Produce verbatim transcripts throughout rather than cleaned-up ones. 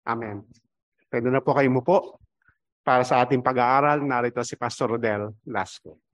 Amen. Pwede na po kayo umupo para sa ating pag-aaral. Narito si Pastor Rodel Lasco.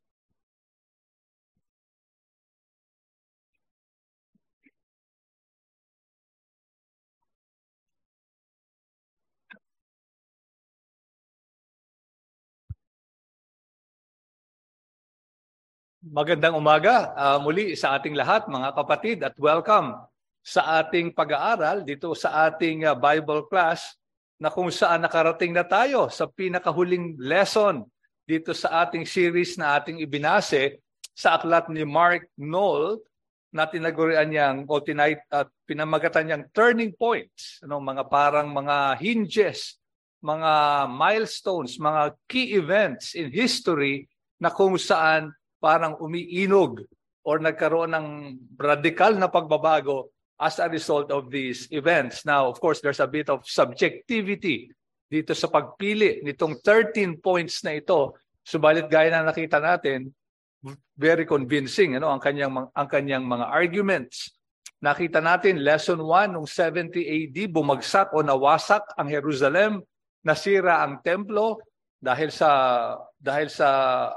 Magandang umaga uh, muli sa ating lahat, mga kapatid, at welcome sa ating pag-aaral dito sa ating uh, Bible class na kung saan nakarating na tayo sa pinakahuling lesson dito sa ating series na ating ibinase sa aklat ni Mark Noll na tinagurian niyang o tinay, uh, pinamagatan niyang turning points, ano, mga parang mga hinges, mga milestones, mga key events in history na kung saan parang umiinog or nagkaroon ng radical na pagbabago as a result of these events. Now, of course, there's a bit of subjectivity dito sa pagpili nitong thirteen points na ito. Subalit gaya na nakita natin, very convincing, ano, ang kanyang ang kanyang mga arguments. Nakita natin lesson one nung seventy A D, bumagsak o nawasak ang Jerusalem, nasira ang templo dahil sa dahil sa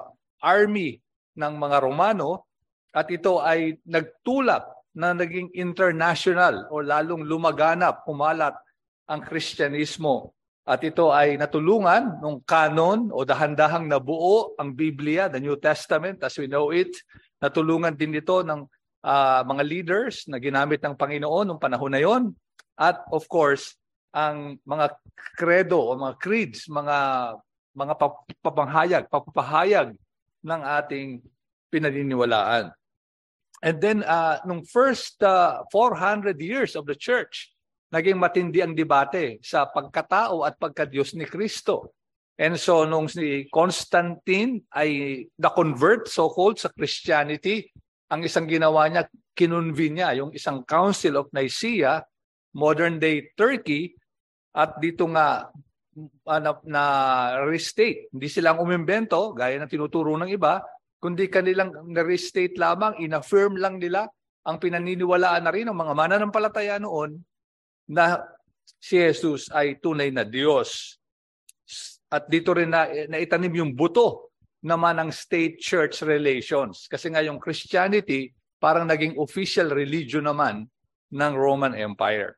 army ng mga Romano, at ito ay nagtulak na naging international o lalong lumaganap, kumalat ang Kristyanismo. At ito ay natulungan ng canon o dahan-dahang nabuo ang Biblia, the New Testament as we know it. Natulungan din ito ng uh, mga leaders na ginamit ng Panginoon noong panahon na yon. At of course, ang mga credo o mga creeds, mga mga papanghayag, papahayag ng ating pinaniniwalaan. And then, uh, nung first uh, four hundred years of the church, naging matindi ang debate sa pagkatao at pagkadiyos ni Kristo. And so, nung si Constantine ay na-convert, so-called, sa Christianity, ang isang ginawa niya, kinunvene niya yung isang Council of Nicaea, modern-day Turkey, at dito nga, Uh, na, na restate. Hindi silang umimbento, gaya ng tinuturo ng iba, kundi kanilang na-restate lamang, in-affirm lang nila ang pinaniniwalaan na rin ng mga mananampalataya noon na si Jesus ay tunay na Diyos. At dito rin na, naitanim yung buto naman ng state-church relations. Kasi nga yung Christianity parang naging official religion naman ng Roman Empire.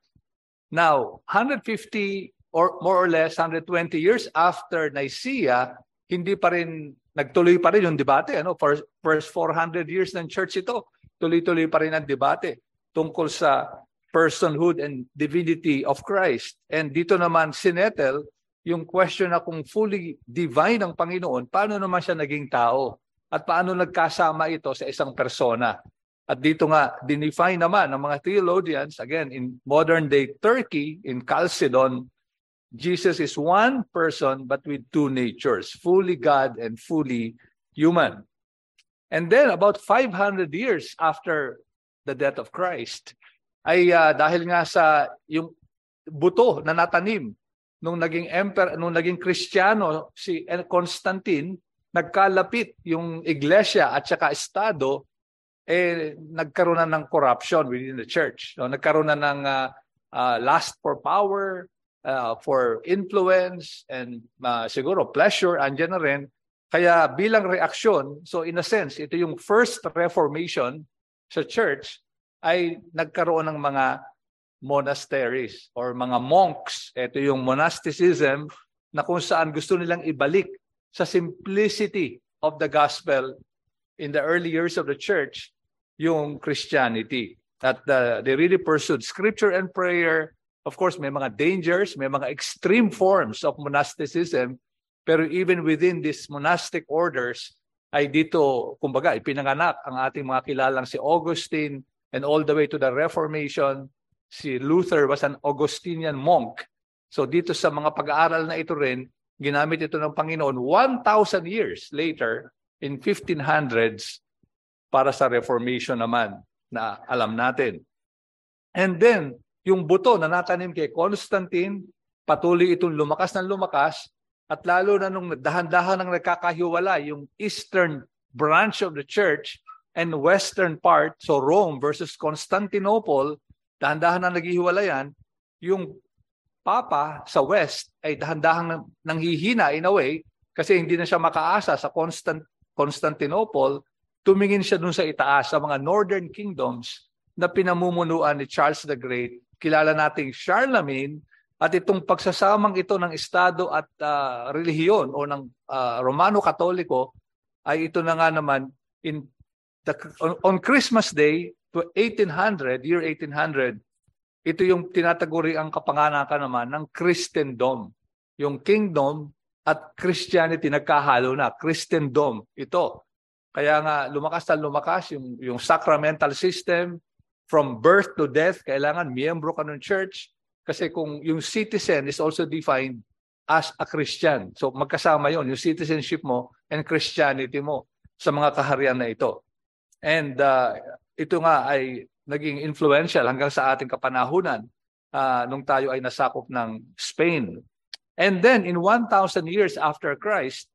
Now, one hundred fifty or more or less one hundred twenty years after Nicaea, hindi pa rin, nagtuloy pa rin yung debate. Ano? For first four hundred years ng church ito, tuloy-tuloy pa rin ang debate tungkol sa personhood and divinity of Christ. And dito naman sinetel yung question na kung fully divine ang Panginoon, paano naman siya naging tao? At paano nagkasama ito sa isang persona? At dito nga, dinefine naman ng mga theologians, again, in modern-day Turkey, in Chalcedon, Jesus is one person but with two natures, fully God and fully human. And then about five hundred years after the death of Christ, ay uh, dahil nga sa yung buto na natanim nung naging emperor, nung naging Kristiyano si Constantine, nagkalapit yung iglesia at saka estado, eh nagkaroon na ng corruption within the church. So, nagkaroon na ng uh, uh, lust for power, Uh, for influence, and uh, siguro pleasure, andyan na rin. Kaya bilang reaksyon, so in a sense, ito yung first reformation sa church, ay nagkaroon ng mga monasteries or mga monks. Ito yung monasticism na kung saan gusto nilang ibalik sa simplicity of the gospel in the early years of the church, yung Christianity. That uh, they really pursued scripture and prayer. Of course, may mga dangers, may mga extreme forms of monasticism, pero even within these monastic orders, ay dito, kumbaga, ipinanganak ang ating mga kilalang si Augustine, and all the way to the Reformation, si Luther was an Augustinian monk. So dito sa mga pag-aaral na ito rin, ginamit ito ng Panginoon one thousand years later, in fifteen hundreds, para sa Reformation naman, na alam natin. And then, yung buto na natanim kay Constantine, patuloy itong lumakas ng lumakas, at lalo na nung dahan-dahan ng nagkakahiwala, yung eastern branch of the church and western part, so Rome versus Constantinople, dahan-dahan na naghihiwalayan, yung Papa sa West ay dahan-dahang nanghihina in a way kasi hindi na siya makaasa sa Constant, Constantinople, tumingin siya dun sa itaas, sa mga Northern Kingdoms na pinamumunuan ni Charles the Great. Kilala nating Charlemagne at itong pagsasamang ito ng Estado at uh, relihiyon o ng uh, Romano-Katoliko ay ito na nga naman in the, on, on Christmas Day to eighteen hundred, year eighteen hundred, ito yung tinataguri ang kapanganakan naman ng Christendom. Yung kingdom at Christianity nagkahalo na. Christendom ito. Kaya nga lumakas na lumakas yung, yung sacramental system from birth to death. Kailangan miyembro ka ng church kasi kung yung citizen is also defined as a Christian. So magkasama yon yung citizenship mo and Christianity mo sa mga kaharian na ito. And uh, ito nga ay naging influential hanggang sa ating kapanahunan uh, nung tayo ay nasakop ng Spain. And then in one thousand years after Christ,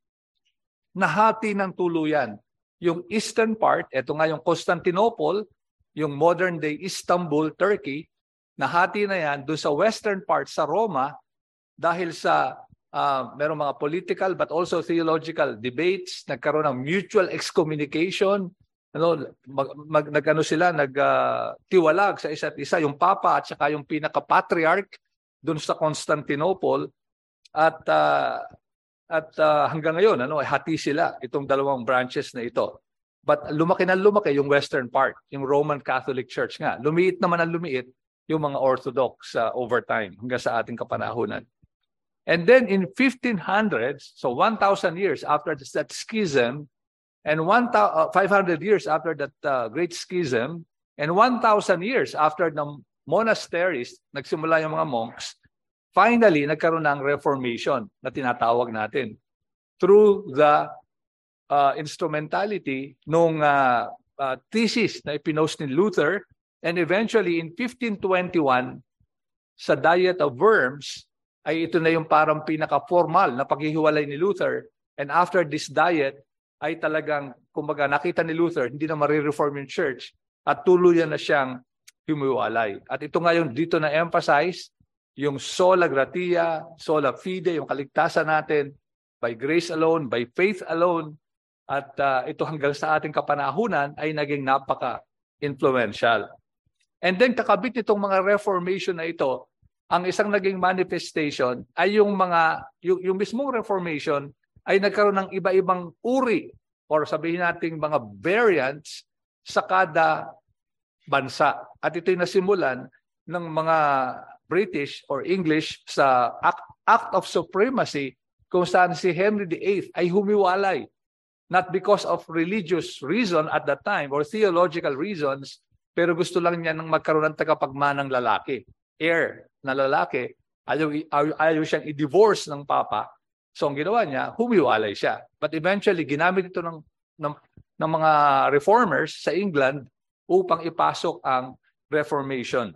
nahati ng tuluyan. Yung eastern part, ito nga yung Constantinople, yung modern day Istanbul, Turkey, nahati na yan doon sa western part sa Roma dahil sa uh, merong mga political but also theological debates, nagkaroon ng mutual excommunication. Ano, mag, mag, nag-ano sila, nagtiwalag uh, sa isa't isa, yung Papa at saka yung pinaka-patriarch doon sa Constantinople. At uh, at uh, hanggang ngayon, ano, hati sila itong dalawang branches na ito. But lumaki na lumaki yung western part, yung Roman Catholic Church nga. Lumiit naman ang lumiit yung mga Orthodox uh, over time hanggang sa ating kapanahunan. And then in fifteen hundreds, so one thousand years after that schism, and five hundred years after that uh, great schism, and one thousand years after the monasteries, nagsimula yung mga monks, finally, nagkaroon ng Reformation na tinatawag natin through the uh, instrumentality nung uh, uh, thesis na ipinost ni Luther, and eventually in fifteen twenty-one, sa Diet of Worms, ay ito na yung parang pinaka-formal na paghihiwalay ni Luther, and after this diet, ay talagang, kumbaga, nakita ni Luther, hindi na marireform yung church at tuluyan na siyang humiwalay. At ito ngayon, dito na emphasize yung sola gratia, sola fide, yung kaligtasan natin, by grace alone, by faith alone, at uh, ito hanggang sa ating kapanahunan ay naging napaka-influential. And then, kakabit nitong mga reformation na ito, ang isang naging manifestation ay yung mga, yung, yung mismong reformation ay nagkaroon ng iba-ibang uri or sabihin natin mga variants sa kada bansa. At ito'y nasimulan ng mga British or English sa Act, Act of Supremacy kung saan si Henry the eighth ay humiwalay. Not because of religious reason at that time or theological reasons, pero gusto lang niya nang magkaroon ng tagapagmanang lalaki, heir na lalaki, ayaw, ayaw, ayaw siyang i-divorce ng Papa. So ang ginawa niya, humiwalay siya. But eventually, ginamit ito ng, ng, ng mga reformers sa England upang ipasok ang Reformation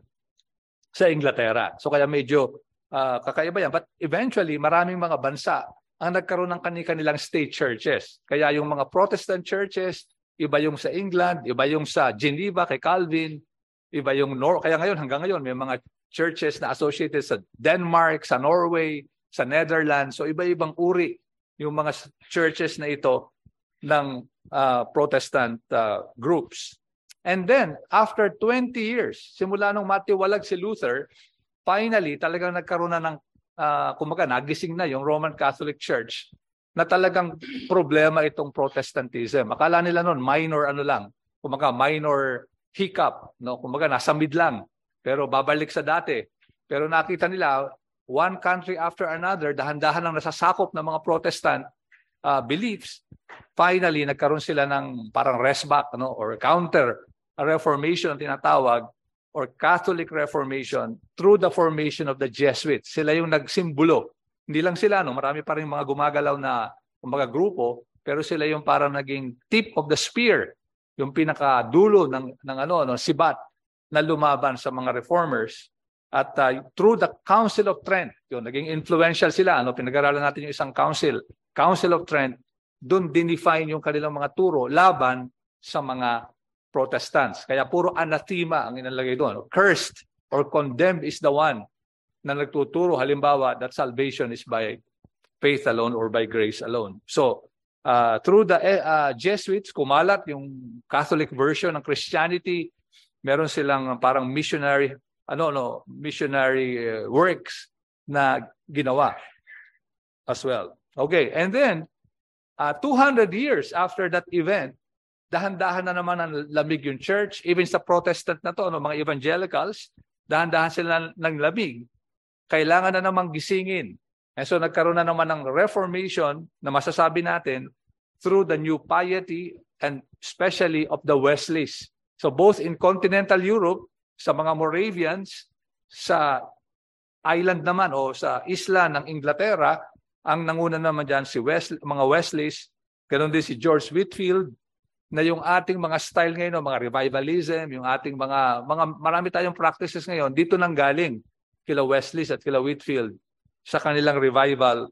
sa Inglaterra. So kaya medyo uh, kakaiba yan. But eventually, maraming mga bansa ang nagkaroon ng kanilang state churches. Kaya yung mga Protestant churches, iba yung sa England, iba yung sa Geneva kay Calvin, iba yung Nor kaya ngayon hanggang ngayon may mga churches na associated sa Denmark, sa Norway, sa Netherlands. So iba-ibang uri yung mga churches na ito ng uh, Protestant uh, groups. And then after twenty years, simula nung matiwalag si Luther, finally talagang nagkaroon na ng uh, kumbaga nagising na yung Roman Catholic Church na talagang problema itong Protestantism. Akala nila noon minor ano lang, kumbaga minor hiccup, no? Kumbaga nasa mid lang, pero babalik sa dati. Pero nakita nila one country after another, dahan-dahan lang nasasakop ng mga Protestant uh, beliefs. Finally, nagkaroon sila ng parang resback, no? Or counter reformation tinatawag, or Catholic Reformation through the formation of the Jesuits. Sila yung nagsimbolo. Hindi lang sila, no? Marami pa rin mga gumagalaw na mga grupo, pero sila yung parang naging tip of the spear, yung pinakadulo ng, ng ano, no, sibat na lumaban sa mga reformers. At uh, through the Council of Trent, yun, naging influential sila. Ano? Pinag-aralan natin yung isang council, Council of Trent, doon dinefine yung kanilang mga turo laban sa mga Protestants. Kaya puro anathema ang inalagay doon. Cursed or condemned is the one na nagtuturo halimbawa that salvation is by faith alone or by grace alone. So, uh, through the uh, Jesuits, kumalat yung Catholic version ng Christianity. Meron silang parang missionary, ano, no, missionary uh, works na ginawa as well. Okay, and then, uh, two hundred years after that event, dahan-dahan na naman ang lamig yung church. Even sa Protestant na to, ano, mga evangelicals, dahan-dahan sila ng lamig. Kailangan na namang gisingin. And so nagkaroon na naman ng Reformation na masasabi natin through the new piety and especially of the Wesleys. So both in continental Europe, sa mga Moravians, sa island naman o sa isla ng Inglaterra, ang nanguna naman dyan si Wesley, mga Wesleys, ganoon din si George Whitefield, na yung ating mga style ngayon, mga revivalism, yung ating mga, mga marami tayong practices ngayon, dito nang galing kila Wesleys at kila Whitefield sa kanilang revival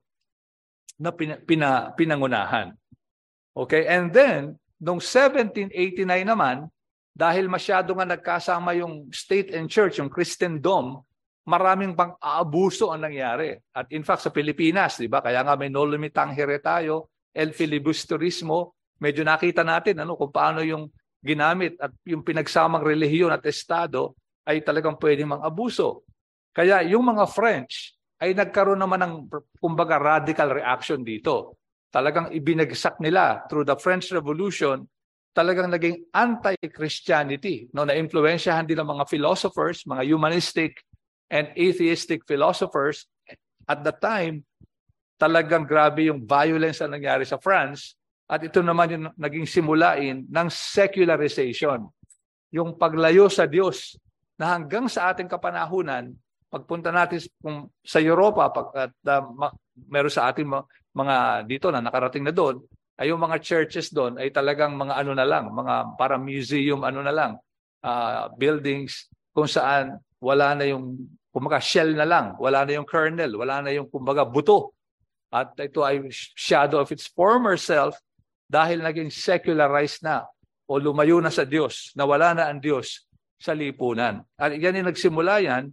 na pina, pina, pinangunahan. Okay, and then, noong seventeen eighty-nine naman, dahil masyado nga nagkasama yung state and church, yung Christendom, maraming pang aabuso ang nangyari. At in fact, sa Pilipinas, di ba, kaya nga may noli tangere tayo, el filibusterismo, medyo nakita natin ano, kung paano yung ginamit at yung pinagsamang relihiyon at estado ay talagang pwedeng mang-abuso. Kaya yung mga French ay nagkaroon naman ng, kumbaga, radical reaction dito. Talagang ibinagsak nila through the French Revolution, talagang naging anti-Christianity. No, na-influensyahan din ng mga philosophers, mga humanistic and atheistic philosophers. At the time, talagang grabe yung violence na nangyari sa France. At ito naman yung naging simulain ng secularization. Yung paglayo sa Diyos na hanggang sa ating kapanahunan, pagpunta natin kung sa Europa, pag, at uh, ma, meron sa ating mga, mga dito na nakarating na doon, ay yung mga churches doon ay talagang mga ano na lang, mga para museum ano na lang, uh, buildings kung saan wala na yung, kumbaga shell na lang, wala na yung kernel, wala na yung kumbaga buto. At ito ay shadow of its former self dahil naging secularized na o lumayo na sa Diyos, na wala na ang Diyos sa lipunan. At yan yung nagsimula yan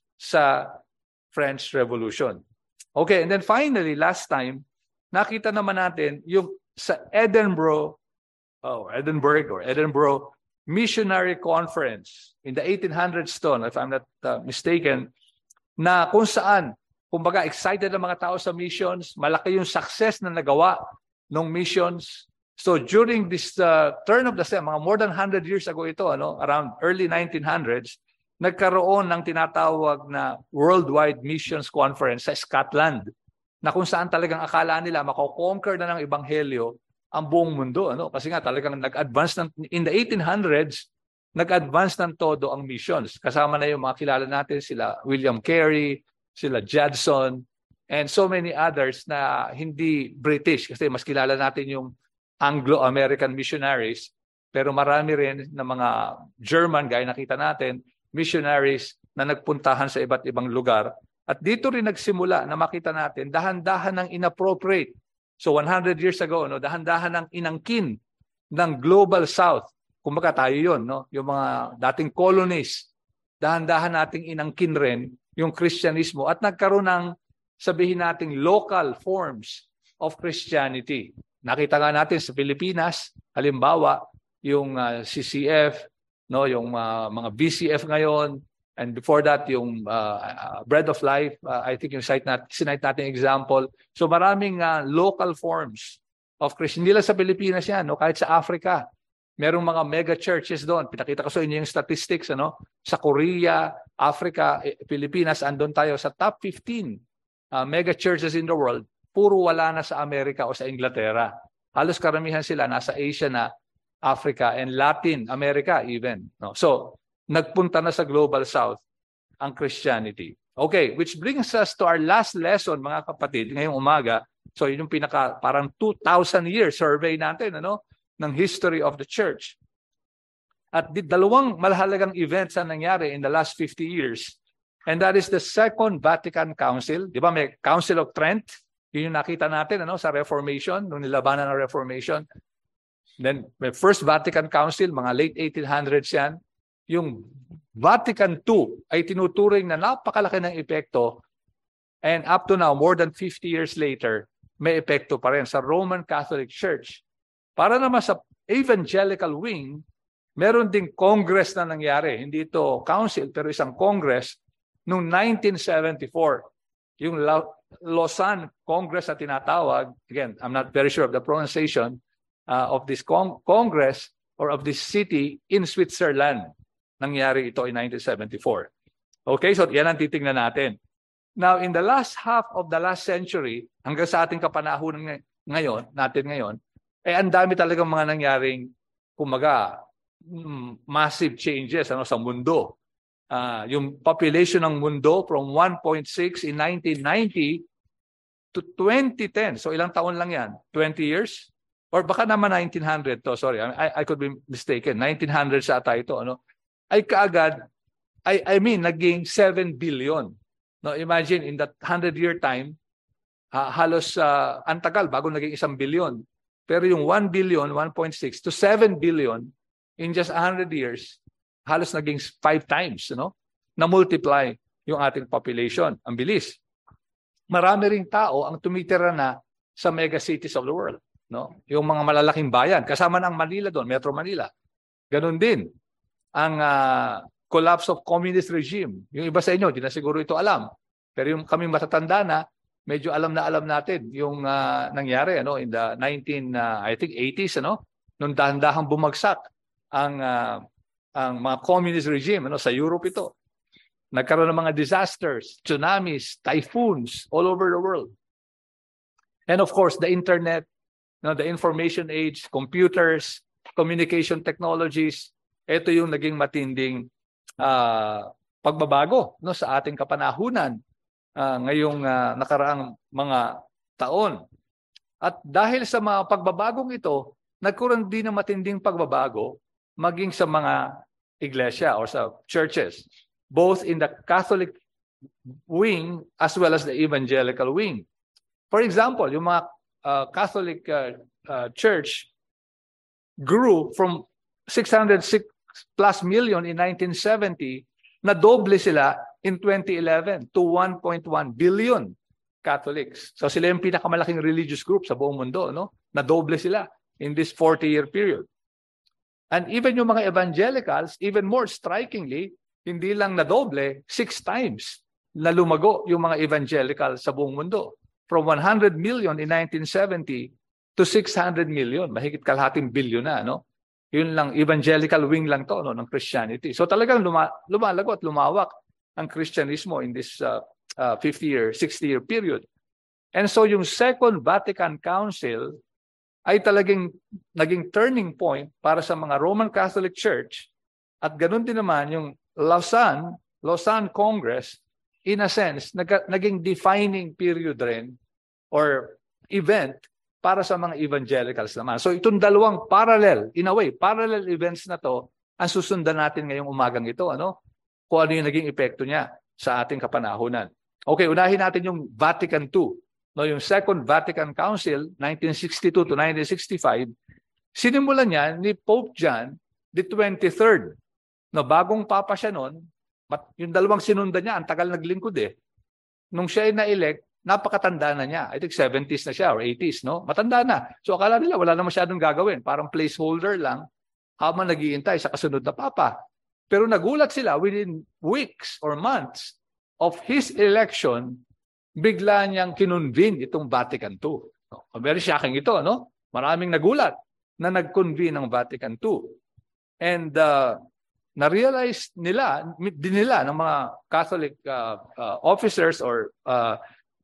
sa French Revolution. Okay, and then finally, last time, nakita naman natin yung sa Edinburgh, oh, Edinburgh or Edinburgh Missionary Conference in the eighteen hundreds to, if I'm not uh, mistaken, na kung saan, kumbaga, excited ang mga tao sa missions, malaki yung success na nagawa ng missions. So during this uh, turn of the century, mga more than one hundred years ago ito, ano, around early nineteen hundreds, nagkaroon ng tinatawag na Worldwide Missions Conference sa Scotland, na kung saan talagang akala nila mako-conquer na ng ebanghelyo ang buong mundo. Ano? Kasi nga talagang nag-advance ng, in the eighteen hundreds, nag-advance ng todo ang missions. Kasama na yung mga kilala natin, sila William Carey, sila Judson, and so many others na hindi British. Kasi mas kilala natin yung Anglo-American missionaries, pero marami rin na mga German, gaya nakita natin, missionaries na nagpuntahan sa iba't ibang lugar. At dito rin nagsimula na makita natin, dahan-dahan ng inappropriate. So one hundred years ago, no, dahan-dahan ng inangkin ng Global South. Kumbaga tayo yun, no? Yung mga dating colonies, dahan-dahan nating inangkin rin yung Kristyanismo at nagkaroon ng, sabihin nating, local forms of Christianity. Nakita nga natin sa Pilipinas, halimbawa, yung uh, C C F, no, yung uh, mga B C F ngayon, and before that, yung uh, uh, Bread of Life, uh, I think yung cite nat sinite natin example. So maraming uh, local forms of Christian. Hindi lang sa Pilipinas yan, no? Kahit sa Africa. Merong mga mega churches doon. Pinakita ko sa inyo yung statistics. Ano? Sa Korea, Africa, eh, Pilipinas, andun tayo sa top fifteen uh, mega churches in the world. Puro wala na sa Amerika o sa Inglaterra. Halos karamihan sila nasa Asia na, Africa, and Latin America even. No? So, nagpunta na sa Global South ang Christianity. Okay, which brings us to our last lesson, mga kapatid, ngayong umaga. So, yun yung pinaka, parang two thousand year survey natin, ano, ng history of the church. At di, dalawang malahalagang events na nangyari in the last fifty years. And that is the Second Vatican Council. Di ba, may Council of Trent? Yun yung nakita natin, ano, sa Reformation, nung nilabanan ng Reformation. Then, may First Vatican Council, mga late eighteen hundreds yan. yung Vatican Two ay tinuturing na napakalaki ng epekto, and up to now, more than fifty years later, may epekto pa rin sa Roman Catholic Church. Para naman sa evangelical wing, meron ding congress na nangyari. Hindi ito council, pero isang congress noong nineteen seventy-four. Yung Lausanne Congress na tinatawag, again, I'm not very sure of the pronunciation uh, of this con congress or of this city in Switzerland. Nangyari ito in nineteen seventy-four. Okay, so yan ang titingnan natin. Now, in the last half of the last century, hanggang sa ating kapanahunan ngayon, natin ngayon, eh ang dami talagang mga nangyaring, kumaga, massive changes ano, sa mundo. Uh, yung population ng mundo from one point six in nineteen ninety to twenty ten. So ilang taon lang yan? twenty years? Or baka naman nineteen hundred to. Sorry, I, I could be mistaken. nineteen hundred sa ata ito. Ano? Ay kaagad, I, I mean, naging seven billion. No, imagine in that hundred-year time, uh, halos uh, antagal bago naging isang billion. Pero yung one billion, one point six to seven billion in just one hundred years, halos naging five times, no? Na-multiply yung ating population. Ang bilis. Marami ring tao ang tumitira na sa mega cities of the world, no? Yung mga malalaking bayan, kasama ng Manila doon, Metro Manila. Ganon din ang uh, collapse of communist regime. Yung iba sa inyo, di na siguro ito alam. Pero yung kami matatanda na, medyo alam na alam natin yung uh, nangyari ano in the nineteen uh, I think eighties ano, nung dahan-dahang bumagsak ang uh, ang mga communist regime ano sa Europe ito. Nagkaroon ng mga disasters, tsunamis, typhoons all over the world. And of course, the internet, you know, the information age, computers, communication technologies, ito yung naging matinding uh, pagbabago no sa ating kapanahunan uh, ngayong uh, nakaraang mga taon. At dahil sa mga pagbabagong ito, nagkaroon din ng matinding pagbabago maging sa mga iglesia or sa churches, both in the Catholic wing as well as the evangelical wing. For example, yung mga uh, Catholic uh, uh, church grew from six hundred six plus million in nineteen seventy, na doble sila in twenty eleven to one point one billion Catholics. So sila yung pinakamalaking religious group sa buong mundo, no? Na doble sila in this forty-year period. And even yung mga evangelicals, even more strikingly, hindi lang na doble, six times na lumago yung mga evangelical sa buong mundo. From one hundred million in nineteen seventy to six hundred million, mahigit kalahating bilyon na, no? Yun lang, evangelical wing lang to, no, ng Christianity. So talagang luma, lumalago at lumawak ang Christianismo in this uh, uh, fifty-year, sixty-year period. And so yung Second Vatican Council ay talagang naging turning point para sa mga Roman Catholic Church, at ganun din naman yung Lausanne, Lausanne Congress, in a sense, nag, naging defining period rin or event para sa mga evangelicals naman. So itong dalawang parallel, in a way, parallel events na to, ang susundan natin ngayong umagang ito, ano? Kung ano yung naging epekto niya sa ating kapanahunan. Okay, unahin natin yung Vatican Two. No, yung Second Vatican Council, nineteen sixty-two to nineteen sixty-five, sinimulan niya ni Pope John the twenty-third. No, bagong papa siya noon, yung dalawang sinundan niya, ang tagal naglingkod eh. Nung siya ay na-elect, napakatanda na niya. I think seventies na siya or eighties, no? Matanda na. So akala nila wala na masyadong gagawin. Parang placeholder lang habang nag-iintay sa kasunod na papa. Pero nagulat sila within weeks or months of his election, bigla niyang kinonvene itong Vatican Two. No? Very shocking ito, no? Maraming nagulat na nag-convene ng Vatican Two. And uh, na-realize nila, din nila ng mga Catholic uh, uh, officers or uh,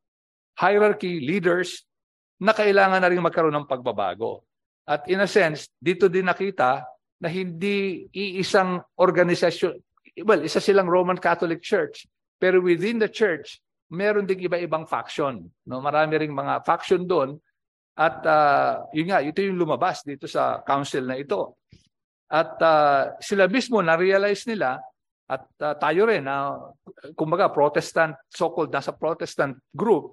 hierarchy leaders na kailangan na rin magkaroon ng pagbabago. At in a sense, dito din nakita na hindi iisang organisasyon, well, isa silang Roman Catholic Church, pero within the church, meron ding iba-ibang faction. No? Marami ring mga faction doon. At uh, yun nga, ito yung lumabas dito sa council na ito. At uh, sila mismo na-realize nila, at uh, tayo rin, uh, kumbaga Protestant, so-called nasa Protestant group,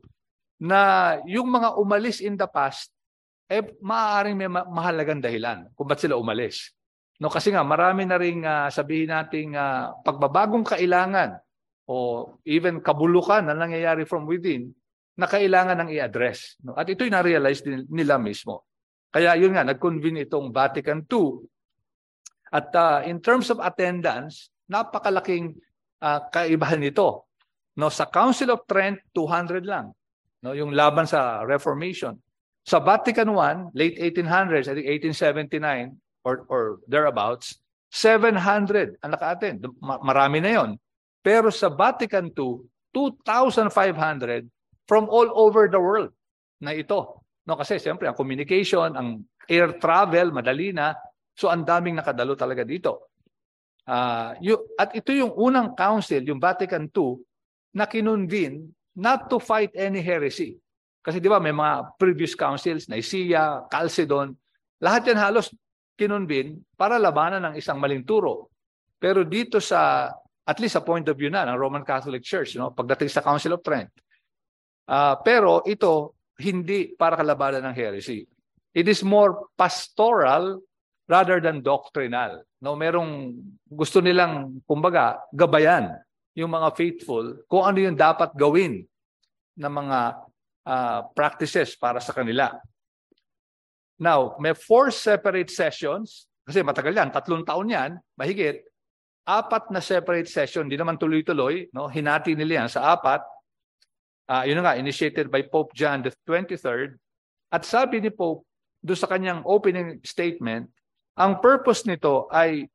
na yung mga umalis in the past, eh maaaring may ma- mahalagang dahilan kung ba't sila umalis. No, kasi nga marami na ring uh, sabihin nating uh, pagbabagong kailangan o even kabulukan na nangyayari from within na kailangan ng i-address. No? At ito'y na-realize din nila mismo. Kaya yun nga, nag-convene itong Vatican two. At uh, in terms of attendance, napakalaking uh, kaibahan nito. No, sa Council of Trent, two hundred lang. No, yung laban sa Reformation. Sa Vatican one, late eighteen hundreds, I think eighteen seventy-nine or, or thereabouts, seven hundred ang naka-attend. Marami na yon. Pero sa Vatican two, two thousand five hundred from all over the world na ito. No, kasi siyempre, ang communication, ang air travel, madali na. So, ang daming nakadalo talaga dito. Uh, yung, at ito yung unang council, yung Vatican two, na kinunvene not to fight any heresy. Kasi di ba, may mga previous councils, Nicaea, Chalcedon, lahat yan halos kinunvene para labanan ng isang maling turo. Pero dito sa, at least sa point of view na ng Roman Catholic Church, no, pagdating sa Council of Trent. Uh, pero ito, hindi para kalabanan ng heresy. It is more pastoral rather than doctrinal. No, merong gusto nilang, kumbaga, gabayan yung mga faithful kung ano yung dapat gawin ng mga uh, practices para sa kanila. Now, may four separate sessions, kasi matagal yan, tatlong taon yan, mahigit, apat na separate session, di naman tuloy-tuloy, no? Hinati nila yan sa apat. Uh, yun nga, initiated by Pope John the twenty-third. At sabi ni Pope, doon sa kanyang opening statement, ang purpose nito ay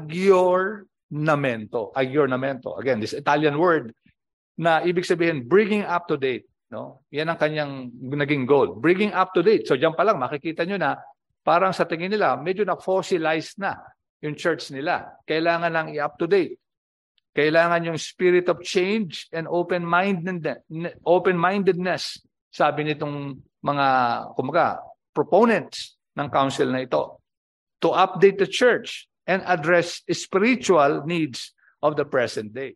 aggiornamento. Aggiornamento. Again, this Italian word na ibig sabihin, bringing up to date. No? Yan ang kanyang naging goal. Bringing up to date. So diyan pa lang, makikita nyo na parang sa tingin nila, medyo na-fossilized na yung church nila. Kailangan lang i-up to date. Kailangan yung spirit of change and open-mindedness, open-mindedness, sabi nitong mga, kumaga, proponents ng council na ito, to update the church and address spiritual needs of the present day.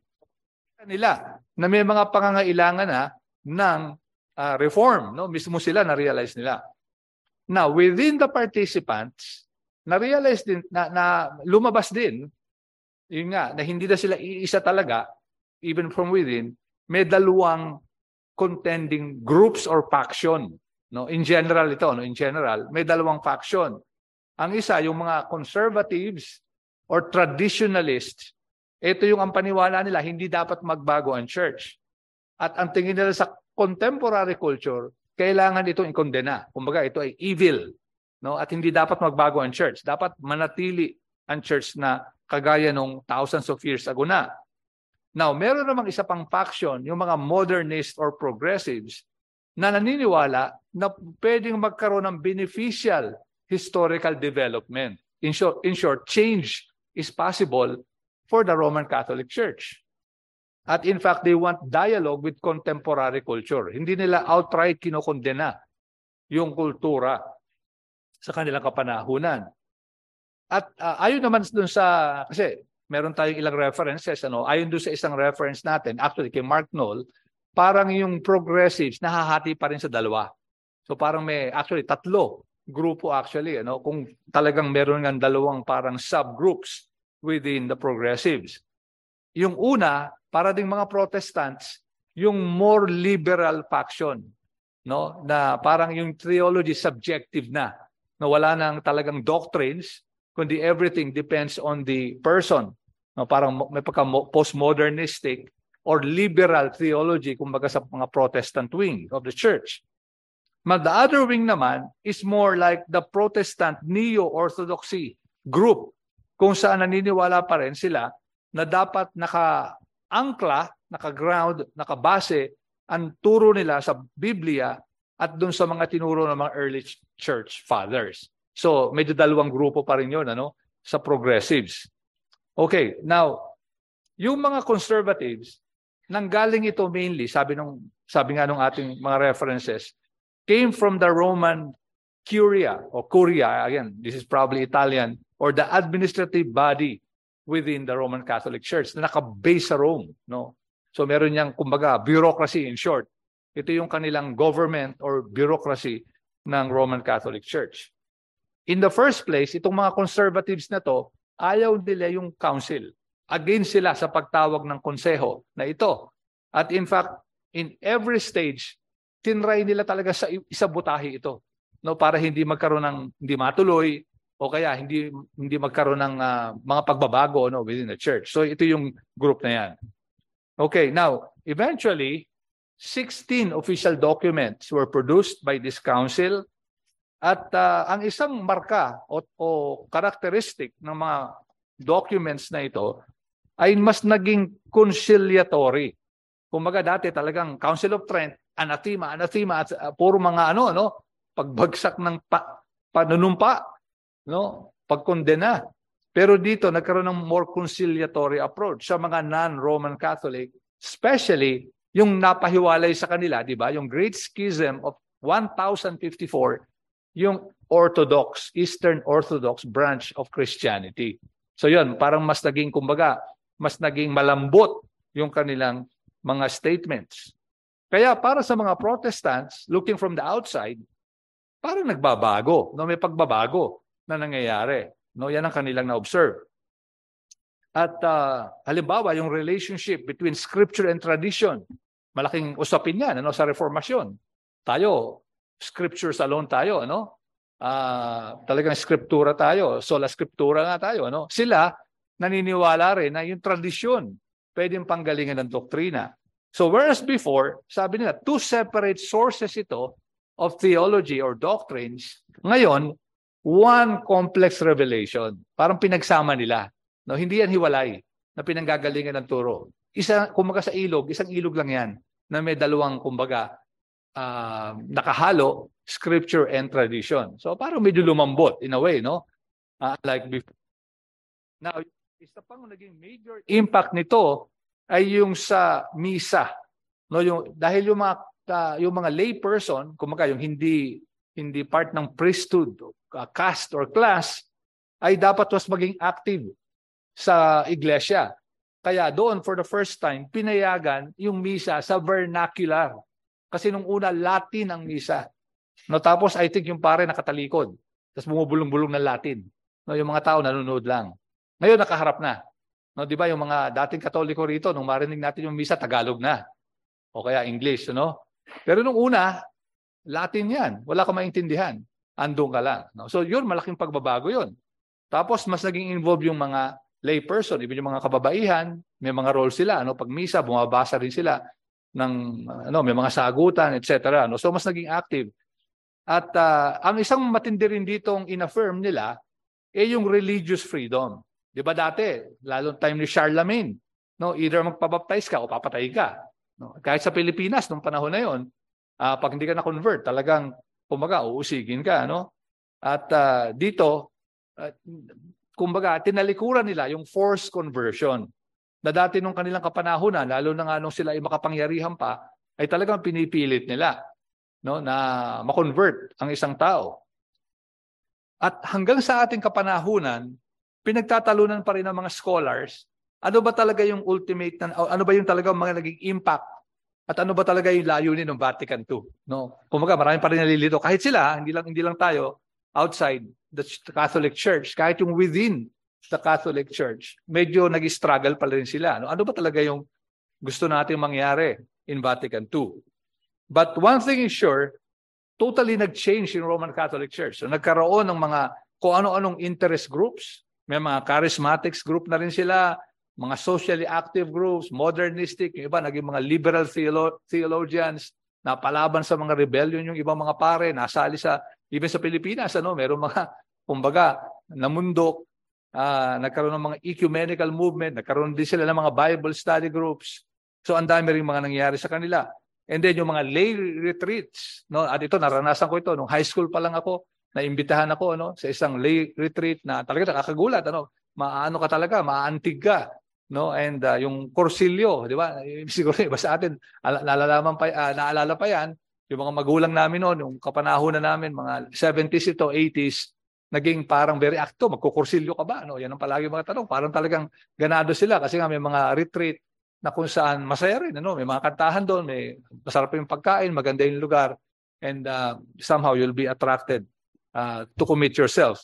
Nila na may mga pangangailangan na ng uh, reform, no? Mismo sila na-realize nila. Now, within the participants, na-realize din, na, na lumabas din, yun nga, na hindi na sila iisa talaga, even from within, may dalawang contending groups or faction. No? In general ito, no? In general, may dalawang faction. Ang isa, yung mga conservatives or traditionalists, ito yung ang paniwala nila, hindi dapat magbago ang church. At ang tingin nila sa contemporary culture, kailangan itong ikondena. Kumbaga, ito ay evil. No? At hindi dapat magbago ang church. Dapat manatili ang church na kagaya nung thousands of years ago na. Now, meron namang isa pang faction, yung mga modernists or progressives, na naniniwala na pwedeng magkaroon ng beneficial historical development. In short, in short, change is possible for the Roman Catholic Church. At in fact, they want dialogue with contemporary culture. Hindi nila outright kinokondena yung kultura sa kanilang kapanahunan. At uh, ayon naman dun sa, kasi meron tayong ilang references, ano, ayon dun sa isang reference natin, actually kay Mark Knoll, parang yung progressives nahahati pa rin sa dalawa. So parang may, actually, tatlo grupo actually, ano, kung talagang meron ng dalawang parang subgroups within the progressives. Yung una, para ding mga Protestants, yung more liberal faction, no, na parang yung theology subjective na, na wala nang talagang doctrines, kundi everything depends on the person. No, parang may pagka-postmodernistic or liberal theology, kumbaga sa mga Protestant wing of the church. But the other wing naman is more like the Protestant neo-orthodoxy group, kung saan naniniwala pa rin sila na dapat naka-angkla, naka-ground, nakabase ang turo nila sa Biblia at dun sa mga tinuro ng mga early church fathers. So, medyo dalawang grupo pa rin yun, ano, sa progressives. Okay, now, yung mga conservatives, nanggaling ito mainly, sabi, nung, sabi nga nung ating mga references, came from the Roman curia, or curia, again, this is probably Italian, or the administrative body within the Roman Catholic Church na naka-base sa Rome. No? So, meron niyang, kumbaga, bureaucracy in short. Ito yung kanilang government or bureaucracy ng Roman Catholic Church. In the first place, itong mga conservatives na to, ayaw nila yung council. Against sila sa pagtawag ng konseho na ito. At in fact, in every stage, tinry nila talaga sa isabutahi ito, no, para hindi magkaroon ng hindi matuloy o kaya hindi hindi magkaroon ng uh, mga pagbabago, no, within the church. So ito yung group na yan. Okay, now eventually sixteen official documents were produced by this council at uh, ang isang marka o, o characteristic ng mga documents na ito ay mas naging conciliatory. Kumbaga dati talagang Council of Trent, anathema, anathema at uh, puro mga ano, no, pagbagsak ng pa, panunumpa, no, pagkondena. Pero dito nagkaroon ng more conciliatory approach sa mga non-Roman Catholic, especially yung napahiwalay sa kanila, di ba? Yung Great Schism of one thousand fifty-four, yung Orthodox, Eastern Orthodox branch of Christianity. So yun, parang mas naging, kumbaga, mas naging malambot yung kanilang mga statements. Kaya para sa mga Protestants, looking from the outside, parang nagbabago, no, may pagbabago na nangyayari. No, yan ang kanilang na-observe. At uh, halimbawa, yung relationship between scripture and tradition, malaking usapin yan, ano, sa reformasyon. Tayo, scriptures alone tayo, ano? Uh, talagang scriptura tayo, sola scriptura nga tayo, ano? Sila, naniniwala rin na yung tradisyon pwedeng panggalingan ng doktrina. So whereas before, sabi nila, two separate sources ito of theology or doctrines, ngayon, one complex revelation. Parang pinagsama nila. No, hindi yan hiwalay na pinanggagalingan ng turo. Isa, kumbaga sa ilog, isang ilog lang yan na may dalawang, kumbaga, uh, nakahalo, scripture and tradition. So parang medyo lumambot in a way, no? Uh, like before. Now, isa pang naging major impact nito ay yung sa misa. No, yung dahil yung mga uh, yung mga lay person, kumbaga yung hindi hindi part ng priesthood, uh, caste or class, ay dapat was maging active sa iglesia. Kaya doon for the first time pinayagan yung misa sa vernacular. Kasi nung una Latin ang misa. No, tapos I think yung pare nakatalikod. Tapos bumubulong-bulong ng Latin. No, yung mga tao nanonood lang. Ngayon nakaharap na. No, 'di ba yung mga dating Katoliko rito nung marinig natin yung misa Tagalog na o kaya English, no? Pero nung una Latin 'yan. Wala ka maintindihan. Andun ka lang, no? So yun malaking pagbabago 'yun. Tapos mas naging involved yung mga lay person, even yung mga kababaihan, may mga role sila, no? Pag misa bumabasa rin sila ng ano, may mga sagutan, et cetera, no? So mas naging active. At uh, ang isang matindi rin ditong in-affirm nila eh yung religious freedom. 'Di ba dati, lalo time ni Charlemagne, no, either magpabaptize ka o papatay ka. No? Kahit sa Pilipinas nung panahon na 'yon, uh, pag hindi ka na-convert, talagang kumbaga uusigin ka, no? At uh, dito, uh, kumbaga tinalikuran nila yung forced conversion. Na dati nung kanilang kapanahunan, lalo na nga nung sila ay makapangyarihan pa, ay talagang pinipilit nila, no, na ma-convert ang isang tao. At hanggang sa ating kapanahunan, pinagtatalunan pa rin ng mga scholars, ano ba talaga yung ultimate, na, ano ba yung talaga mga naging impact at ano ba talaga yung layunin ng Vatican two, no? Kumaga marami pa rin nalilito kahit sila, hindi lang hindi lang tayo outside the Catholic Church, kahit yung within the Catholic Church, medyo nag-struggle pa rin sila, no? Ano ba talaga yung gusto nating mangyari in Vatican two? But one thing is sure, totally nag-change in Roman Catholic Church. So nagkaroon ng mga kung ano-anong interest groups. May mga charismatics group na rin sila, mga socially active groups, modernistic, yung iba naging mga liberal theolo- theologians na palaban sa mga rebellion yung ibang mga pare, nasali sa, even sa Pilipinas, ano, meron mga, kumbaga, namundok, uh, nagkaroon ng mga ecumenical movement, nagkaroon din sila ng mga Bible study groups. So ang dami rin mga nangyari sa kanila. And then yung mga lay retreats, no, at ito, naranasan ko ito, nung high school pa lang ako, naimbitahan ako, ano, sa isang lay retreat na talaga nakakagulat, ano, maano ka talaga, maantig ka, no, and uh, yung Corsilio, di ba? Siguro iba sa atin, naalalaman pa, uh, naalala pa yan, yung mga magulang namin noon, yung kapanahon na namin, mga seventies ito, eighties, naging parang very active, magkukursilyo ka ba? No, yan ang palagi mga tanong, parang talagang ganado sila kasi nga may mga retreat na kung saan masaya rin, ano, may mga kantahan doon, may masarap yung pagkain, maganda yung lugar, and uh, somehow you'll be attracted Uh, to commit yourself.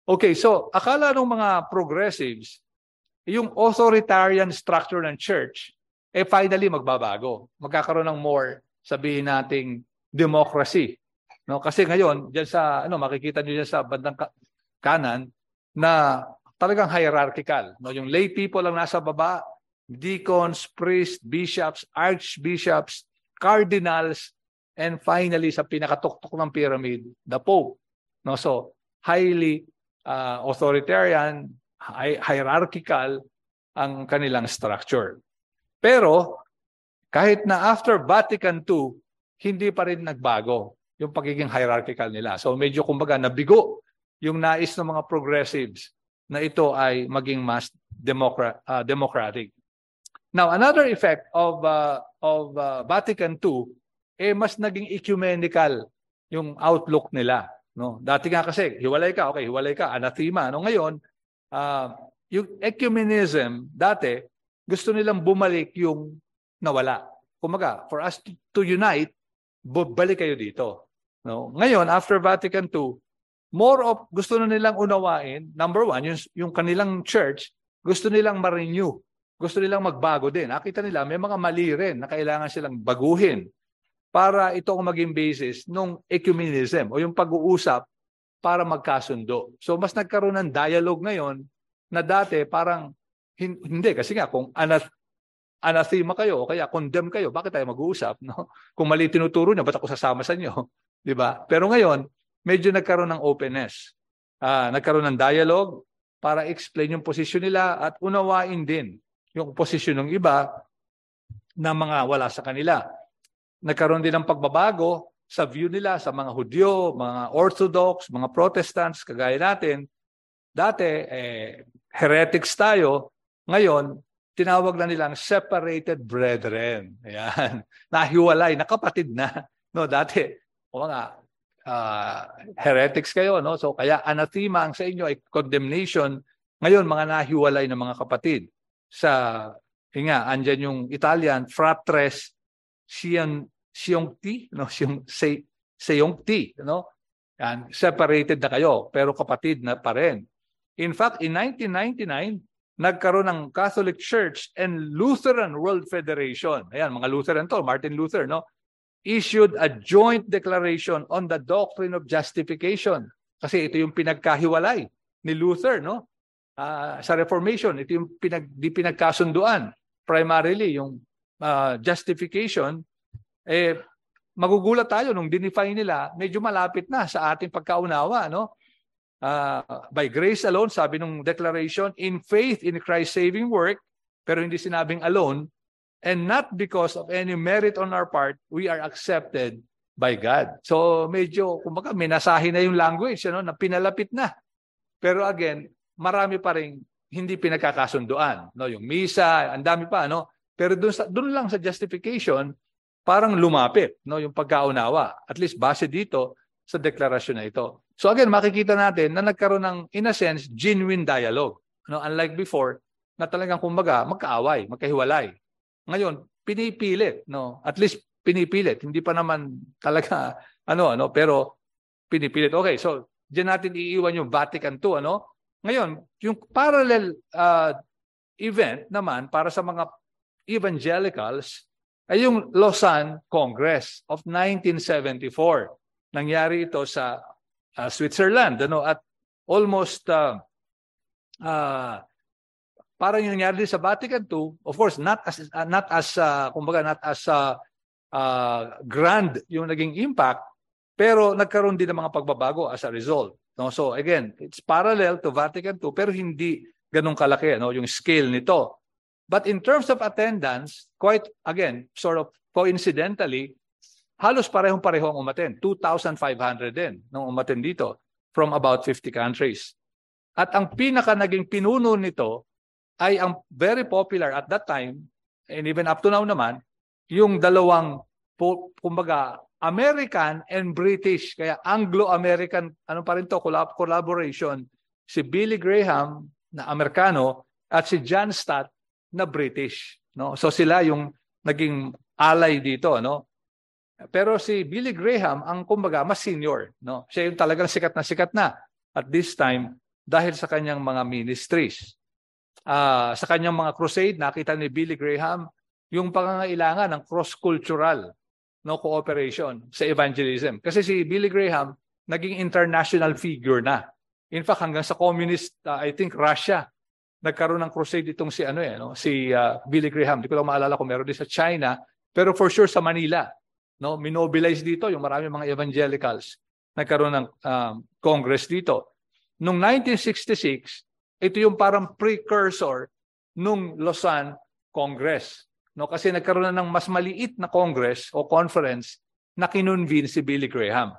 Okay, so akala ng mga progressives, yung authoritarian structure ng church, eh finally magbabago. Magkakaroon ng more, sabihin nating, democracy. No? Kasi ngayon, dyan sa, ano, makikita nyo dyan sa bandang ka- kanan, na talagang hierarchical. No? Yung lay people ang nasa baba, deacons, priests, bishops, archbishops, cardinals, and finally sa pinakatuktok ng pyramid, the Pope. No? So, highly uh, authoritarian, hi- hierarchical ang kanilang structure. Pero, kahit na after Vatican two, hindi pa rin nagbago yung pagiging hierarchical nila. So medyo kumbaga nabigo yung nais ng mga progressives na ito ay maging mas democra- uh, democratic. Now, another effect of uh, of uh, Vatican two, eh mas naging ecumenical yung outlook nila. No? Dati nga kasi, hiwalay ka, okay, hiwalay ka, anathema. No? Ngayon, uh, yung ecumenism, dati, gusto nilang bumalik yung nawala. Kumaga, for us to, to unite, balik kayo dito. No? Ngayon, after Vatican two, more of, gusto na nilang unawain, number one, yung, yung kanilang church, gusto nilang ma-renew. Gusto nilang magbago din. Nakita nila, may mga mali rin na kailangan silang baguhin para ito ang maging basis ng ecumenism o yung pag-uusap para magkasundo. So, mas nagkaroon ng dialogue ngayon na dati parang hindi. Kasi nga, kung anath anathema kayo o kaya condemn kayo, bakit tayo mag-uusap? No? Kung mali tinuturo nyo, ba't ako sasama sa inyo? Diba? Pero ngayon, medyo nagkaroon ng openness. Uh, nagkaroon ng dialogue para explain yung posisyon nila at unawain din yung posisyon ng iba na mga wala sa kanila. Nagkaroon din ng pagbabago sa view nila sa mga Hudyo, mga Orthodox, mga Protestants, kagaya natin. Dati, eh, heretics tayo. Ngayon, tinawag na nilang separated brethren. Ayan. Nahiwalay, nakapatid na. No, dati, o nga, uh, heretics kayo, no? So kaya anathema ang sa inyo ay condemnation. Ngayon, mga nahiwalay na mga kapatid. Sa, nga, andyan yung Italian, fratres sian, siongti, no? Siong, say, sayongti, no? Yan, separated na kayo, pero kapatid na pa rin. In fact, in nineteen ninety-nine, nagkaroon ng Catholic Church and Lutheran World Federation. Ayan, mga Lutheran to, Martin Luther, no? Issued a joint declaration on the doctrine of justification. Kasi ito yung pinagkahiwalay ni Luther, no? Uh, sa Reformation, ito yung pinag, di pinagkasunduan. Primarily, yung uh, justification, eh, magugulat tayo nung dinefine nila, medyo malapit na sa ating pagkaunawa, no? Uh, by grace alone, sabi nung declaration, in faith in Christ's saving work, pero hindi sinabing alone, and not because of any merit on our part, we are accepted by God. So medyo, kumbaga, minasahin na yung language, ano, na pinalapit na. Pero again, marami pa rin hindi pinagkakasunduan. No? Yung misa, ang dami pa. No? Pero dun, sa, dun lang sa justification, parang lumapit, no? Yung pagkaunawa. At least base dito sa deklarasyon na ito. So again, makikita natin na nagkaroon ng, in a sense, genuine dialogue. No? Unlike before, na talagang kumbaga, magkaaway, magkahiwalay. Ngayon, pinipilit. No? At least pinipilit. Hindi pa naman talaga, ano, ano, pero pinipilit. Okay, so, diyan natin iiwan yung Vatican two, ano? Ngayon, yung parallel uh, event naman para sa mga evangelicals ay yung Lausanne Congress of nineteen seventy-four. Nangyari ito sa uh, Switzerland, ano, at almost uh, uh, parang yung nangyari sa Vatican two, of course, not as uh, not as uh, kumbaga not as uh, uh, grand yung naging impact, pero nagkaroon din ng mga pagbabago as a result. No? So again, it's parallel to Vatican two, pero hindi ganun kalaki, no, yung scale nito. But in terms of attendance, quite again, sort of coincidentally, halos parehong-pareho ang umattend. two thousand five hundred din nung umattend dito from about fifty countries. At ang pinaka naging pinuno nito ay ang very popular at that time, and even up to now naman, yung dalawang, kumbaga, American and British, kaya Anglo-American, ano pa rin to, collab collaboration, si Billy Graham na Amerikano at si John Stott na British. No? So sila yung naging ally dito. No? Pero si Billy Graham, ang kumbaga, mas senior. No? Siya yung talagang sikat na sikat na at this time dahil sa kanyang mga ministries. Uh, sa kanyang mga crusade, nakita ni Billy Graham yung pangangailangan ng cross-cultural no cooperation sa evangelism. Kasi si Billy Graham naging international figure na. In fact, hanggang sa communist, uh, I think Russia, nagkaroon ng crusade itong si ano eh, no? si uh, Billy Graham. Hindi ko lang maalala kung meron din sa China, pero for sure sa Manila, no, minobilize dito yung maraming mga evangelicals. Nagkaroon ng um, congress dito. Noong nineteen sixty-six, ito yung parang precursor nung Lausanne Congress. No, kasi nagkaroon na ng mas maliit na congress o conference na kinonvene si Billy Graham.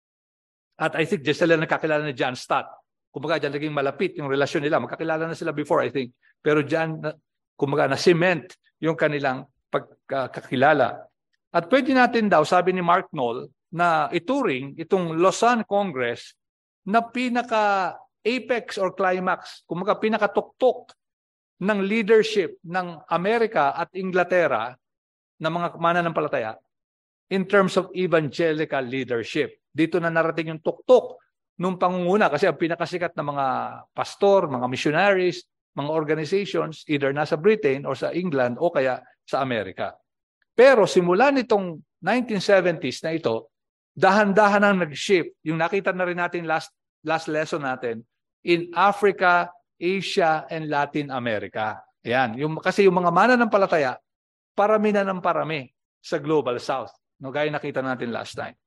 At I think just sila nakakilala ni John Stott. Kumbaga, dyan naging malapit yung relasyon nila. Magkakilala na sila before, I think. Pero dyan, kumbaga, na-cement yung kanilang pagkakilala. At pwede natin daw, sabi ni Mark Knoll, na ituring itong Lausanne Congress na pinaka-apex or climax, kumbaga pinaka-tuktok ng leadership ng Amerika at Inglaterra na mga mananampalataya in terms of evangelical leadership. Dito na narating yung tuktok nung pangunguna kasi ang pinakasikat na mga pastor, mga missionaries, mga organizations, either nasa Britain or sa England o kaya sa Amerika. Pero simula nitong nineteen seventies na ito, dahan-dahan ang nag-shift. Yung nakita na rin natin last, last lesson natin, in Africa, Asia, and Latin America. Ayan. Yung, kasi yung mga mananampalataya, parami na ng parami sa Global South. No, gaya nakita natin last time.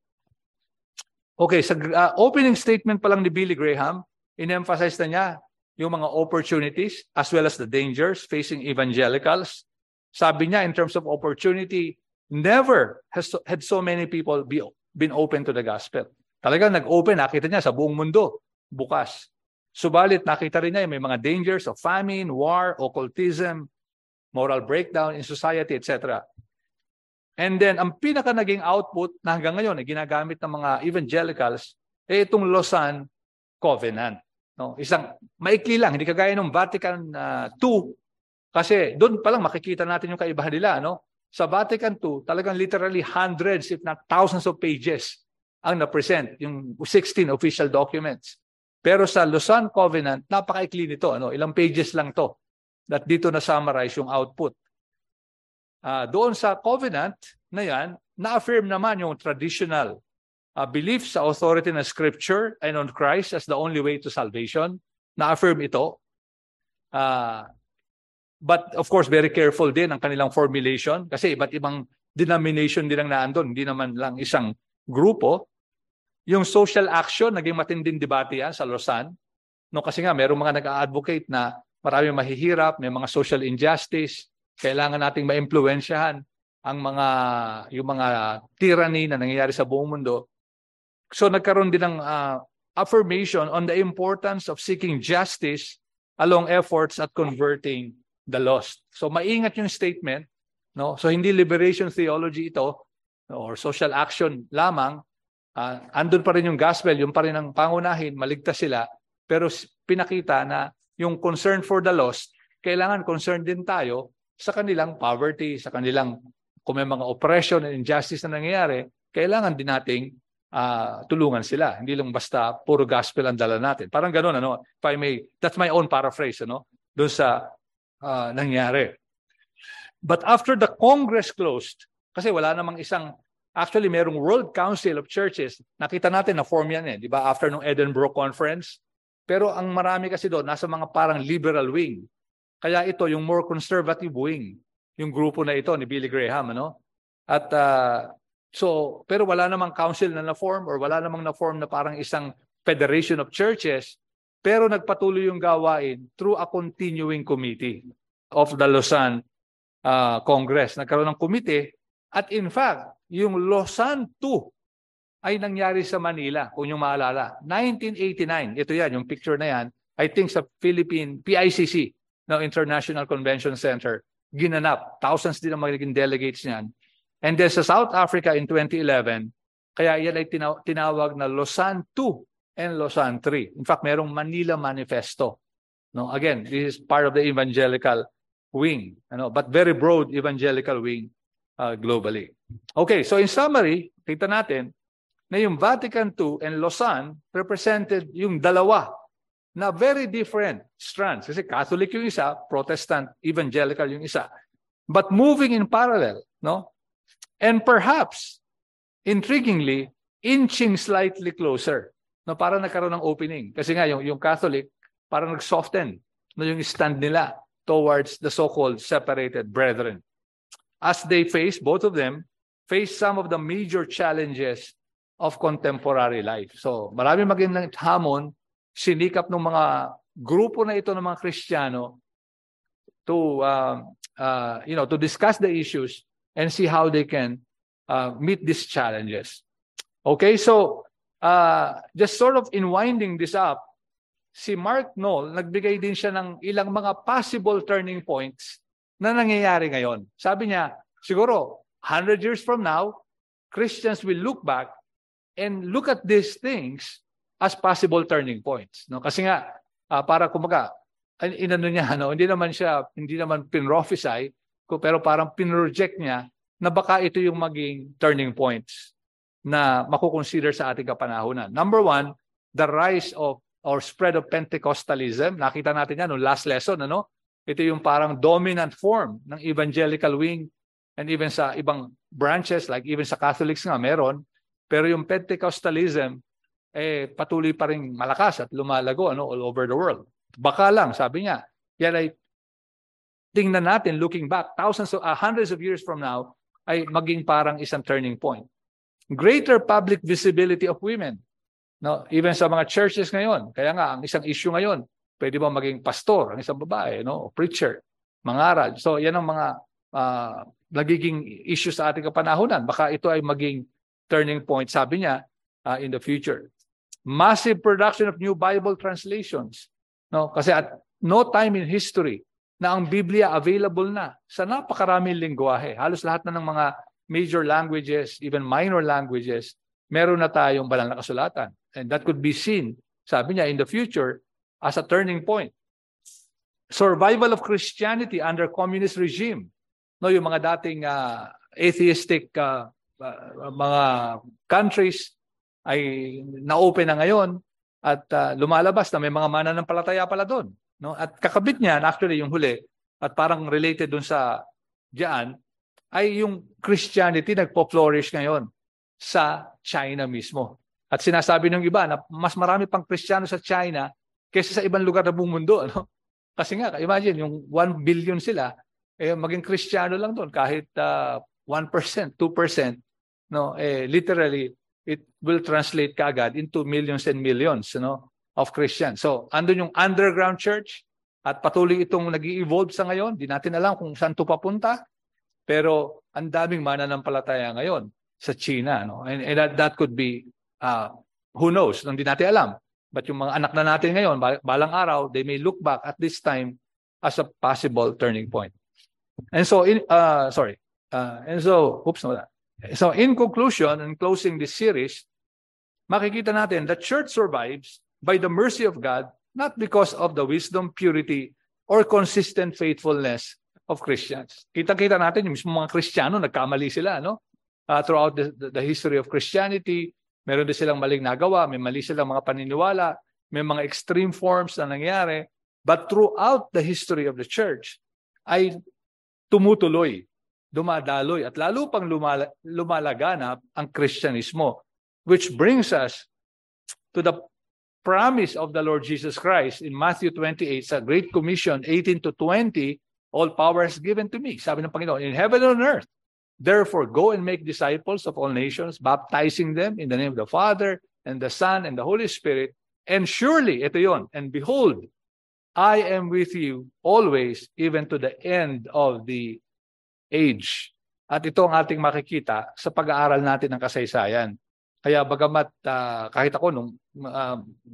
Okay, sa uh, opening statement pa lang ni Billy Graham, in-emphasize na niya yung mga opportunities as well as the dangers facing evangelicals. Sabi niya, in terms of opportunity, never has so, had so many people be, been open to the gospel. Talagang nag-open, nakita niya sa buong mundo, bukas. Subalit, nakita rin niya may mga dangers of famine, war, occultism, moral breakdown in society, et cetera. And then, ang pinaka naging output na hanggang ngayon ay ginagamit ng mga evangelicals ay itong Lausanne Covenant. No? Isang maikli lang, hindi kagaya ng Vatican uh, two, kasi doon pa lang makikita natin yung kaibahan nila. No? Sa Vatican two, talagang literally hundreds, if not thousands of pages ang na-present, yung sixteen official documents. Pero sa Lausanne Covenant, napaka-ikli nito. Ano? Ilang pages lang to. That dito na-summarize yung output. Uh, doon sa Covenant na yan, na-affirm naman yung traditional uh, belief sa authority ng Scripture and on Christ as the only way to salvation. Na-affirm ito. Uh, but of course, very careful din ang kanilang formulation kasi iba't ibang denomination din ang naandun. Hindi naman lang isang grupo. Yung social action, naging matinding debate yan sa Lausanne. No, kasi nga, mayroong mga nag-a-advocate na maraming mahihirap, may mga social injustice, kailangan nating ma-impluwensyahan ang mga, yung mga tyranny na nangyayari sa buong mundo. So nagkaroon din ng uh, affirmation on the importance of seeking justice along efforts at converting the lost. So maingat yung statement. No? So hindi liberation theology ito or social action lamang. Uh, andun pa rin yung gospel, yung pa rin ang pangunahin, maligtas sila. Pero pinakita na yung concern for the lost, kailangan concern din tayo sa kanilang poverty, sa kanilang kung may mga oppression and injustice na nangyayari, kailangan din nating uh, tulungan sila. Hindi lang basta puro gospel ang dala natin. Parang gano'n, ano? If I may, that's my own paraphrase, ano? Doon sa uh, nangyari. But after the Congress closed, kasi wala namang isang, actually merong World Council of Churches, nakita natin na form yan eh, di ba? After nung Edinburgh Conference. Pero ang marami kasi doon, nasa mga parang liberal wing. Kaya ito, yung more conservative wing, yung grupo na ito ni Billy Graham, ano? At uh, so, pero wala namang council na na-form or wala namang na-form na parang isang federation of churches, pero nagpatuloy yung gawain through a continuing committee of the Lausanne uh, Congress. Nagkaroon ng committee at in fact, yung Lausanne two ay nangyari sa Manila, kung yung maalala. nineteen eighty-nine, ito yan, yung picture na yan, I think sa Philippine P I C C, no, International Convention Center, ginanap. Thousands din ang magiging delegates niyan. And then sa South Africa in twenty eleven, kaya yan ay tina- tinawag na Lausanne two and Lausanne three. In fact, merong Manila Manifesto. No, again, this is part of the evangelical wing, ano, but very broad evangelical wing uh, globally. Okay, so in summary, kita natin na yung Vatican two and Lausanne represented yung dalawa na very different strands. Kasi Catholic yung isa, Protestant, Evangelical yung isa. But moving in parallel, no? And perhaps, intriguingly, inching slightly closer. No, para nagkaroon ng opening. Kasi nga, yung, yung Catholic, parang nag-soften no, yung stand nila towards the so-called separated brethren. As they face, both of them, face some of the major challenges of contemporary life. So, marami maging hamon, sinikap ng mga grupo na ito ng mga Kristiyano to, uh, uh, you know, to discuss the issues and see how they can uh, meet these challenges. Okay, so, uh, just sort of in winding this up, si Mark Noll, nagbigay din siya ng ilang mga possible turning points na nangyayari ngayon. Sabi niya, siguro, one hundred years from now, Christians will look back and look at these things as possible turning points. No? Kasi nga, uh, para kumaga, inano niya, no? hindi naman siya, hindi naman pinrophesy, pero parang pinroject niya na baka ito yung maging turning points na makukonsider sa ating kapanahunan. Number one, the rise of or spread of Pentecostalism. Nakita natin yan no last lesson, ano? Ito yung parang dominant form ng evangelical wing and even sa ibang branches, like even sa Catholics nga meron. Pero yung Pentecostalism, eh, patuloy pa rin malakas at lumalago ano, all over the world. Baka lang, sabi niya, yan ay tingnan natin, looking back, thousands of, uh, hundreds of years from now, ay maging parang isang turning point. Greater public visibility of women. No, even sa mga churches ngayon. Kaya nga, ang isang issue ngayon, pwede ba maging pastor, ang isang babae, no? O preacher, mangaral. So, yan ang mga uh, nagiging issue sa ating kapanahunan. Baka ito ay maging turning point, sabi niya, uh, in the future. Massive production of new Bible translations. No? Kasi at no time in history na ang Biblia available na sa napakaraming lingwahe. Halos lahat na ng mga major languages, even minor languages, meron na tayong banal na kasulatan. And that could be seen, sabi niya, in the future as a turning point. Survival of Christianity under communist regime. No, yung mga dating uh, atheistic uh, uh, mga countries ay na-open na ngayon at uh, lumalabas na may mga mananampalataya pala doon. No? At kakabit niyan, actually yung huli, at parang related doon sa diyan, ay yung Christianity nagpo-flourish ngayon sa China mismo. At sinasabi ng iba na mas marami pang Kristiyano sa China kaysa sa ibang lugar na buong mundo. Ano? Kasi nga, imagine, yung one billion sila, eh, maging Kristiyano lang doon kahit uh, one percent, two percent. No? Eh, literally, it will translate kaagad into millions and millions you know, of Christians. So, andun yung underground church at patuloy itong nag-i-evolve sa ngayon. Di natin alam kung saan ito papunta. Pero ang daming mananampalataya ngayon sa China. No? And, and that, that could be, uh, who knows, hindi natin alam. But yung mga anak na natin ngayon, balang araw, they may look back at this time as a possible turning point. And so, in, uh, sorry. Uh, and so, oops, no, so in conclusion, and closing this series, makikita natin that church survives by the mercy of God, not because of the wisdom, purity, or consistent faithfulness of Christians. Kita-kita natin yung mismo mga Kristiyano, nagkamali sila, no? Uh, throughout the, the, the history of Christianity, meron din silang maling nagawa, may mali silang mga paniniwala, may mga extreme forms na nangyari, but throughout the history of the church, ay tumutuloy, dumadaloy, at lalo pang lumala, lumalaganap ang Kristyanismo, which brings us to the promise of the Lord Jesus Christ in Matthew twenty-eight, sa Great Commission, eighteen to twenty, all power is given to me. Sabi ng Panginoon, in heaven and on earth. Therefore, go and make disciples of all nations, baptizing them in the name of the Father, and the Son, and the Holy Spirit. And surely, ito yon, and behold, I am with you always, even to the end of the age. At ito ang ating makikita sa pag-aaral natin ng kasaysayan. Kaya bagamat uh, kahit ako nung uh,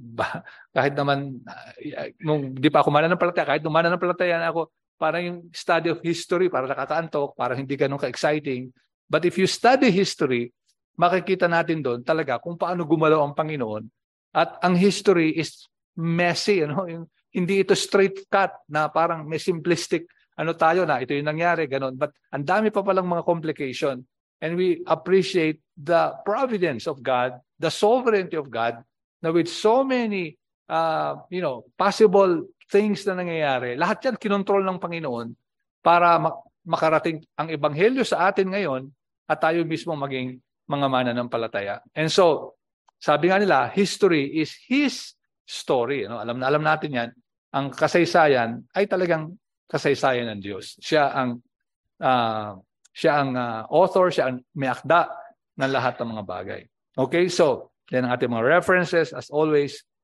kahit naman uh, nung di pa ako mananampalataya, kahit nung mananampalataya na ako, parang yung study of history, parang nakakaantok, parang hindi ganun ka-exciting. But if you study history, makikita natin doon talaga kung paano gumalaw ang Panginoon. At ang history is messy, ano? Yung, hindi ito straight cut na parang may simplistic, ano tayo na, ito yung nangyari, ganun. But ang dami pa palang mga complication. And we appreciate the providence of God, the sovereignty of God, na with so many uh, you know, possible things na nangyayari, lahat yan kinontrol ng Panginoon para mak- makarating ang ebanghelyo sa atin ngayon at tayo mismo maging mga mananampalataya. And so, sabi nga nila, history is His story. No? Alam na alam natin yan. Ang kasaysayan ay talagang kasaysayan ng Diyos. Siya ang uh, siya ang uh, author, siya ang may akda ng lahat ng mga bagay. Okay, so yan ang ating mga references. As always,